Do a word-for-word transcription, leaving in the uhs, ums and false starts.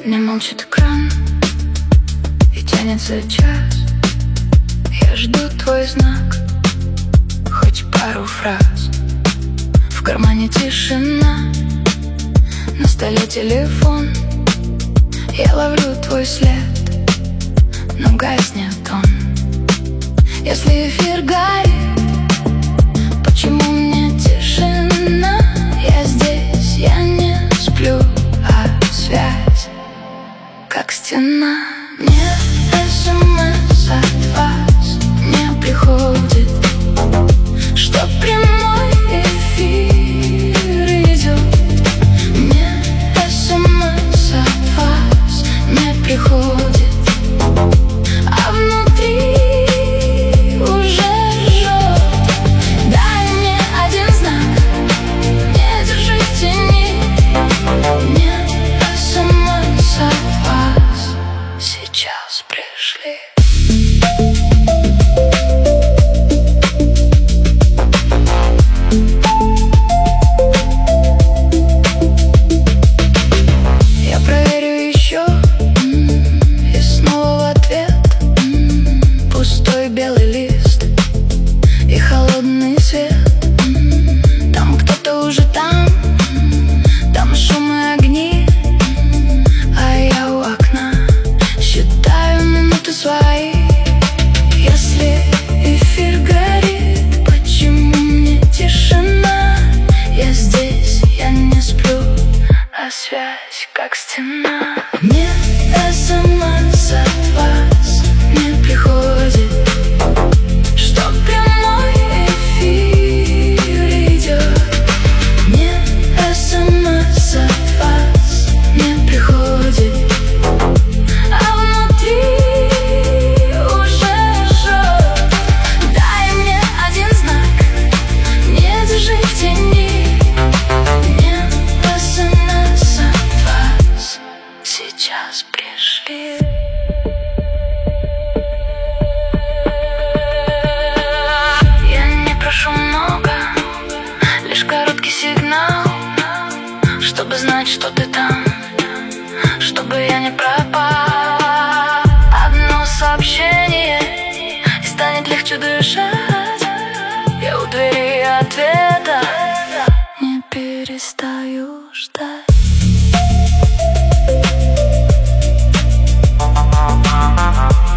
Мне молчит экран, и тянется час. Я жду твой знак, хоть пару фраз. В кармане тишина, на столе телефон. Я ловлю твой след, но гаснет он. Если эфир горит, почему мне тишина? Я здесь, я не сплю, а связь как стена. Мне смс от вас не приходит, что прямой эфир идет. Мне смс от вас не приходит, а внутри уже жжет. Дай мне один знак, не держи в тени. Мне смс от вас сейчас пришли. Я проверю еще, и снова в ответ пустой белый лист и холодный свет. Там кто-то уже там, там шум и огни, а я у окна считаю минуты свои. Если эфир горит, почему мне тишина? Я здесь, я не сплю, а связь как стена. Мне смс от вас не приходит, что прямой эфир идет. Мне смс от вас не приходит, а внутри уже жжет. Дай мне один знак, не держи в тени. Мне смс от вас сейчас пришли. Я не прошу много, лишь короткий сигнал, чтобы знать, что ты там, чтобы я не пропал. Одно сообщение, и станет легче дышать. Я у двери ответа, не перестаю ждать.